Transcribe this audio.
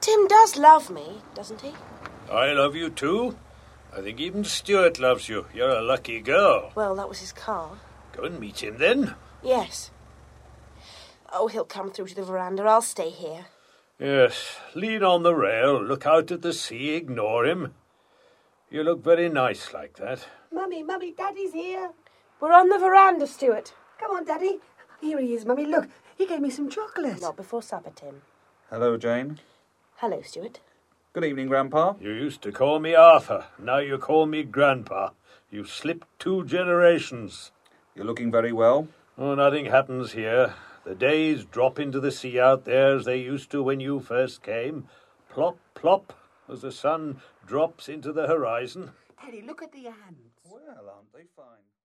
Tim does love me, doesn't he? I love you too. I think even Stuart loves you. You're a lucky girl. Well, that was his car. Go and meet him then. Yes. Oh, he'll come through to the veranda. I'll stay here. Yes, lean on the rail, look out at the sea, ignore him. You look very nice like that. Mummy, Daddy's here. We're on the veranda, Stuart. Come on, Daddy. Here he is, Mummy. Look, he gave me some chocolate. Not before supper, Tim. Hello, Jane. Hello, Stuart. Good evening, Grandpa. You used to call me Arthur. Now you call me Grandpa. You've slipped 2 generations. You're looking very well. Oh, nothing happens here. The days drop into the sea out there as they used to when you first came. Plop, plop, as the sun drops into the horizon. Daddy, look at the ants. Well, aren't they fine?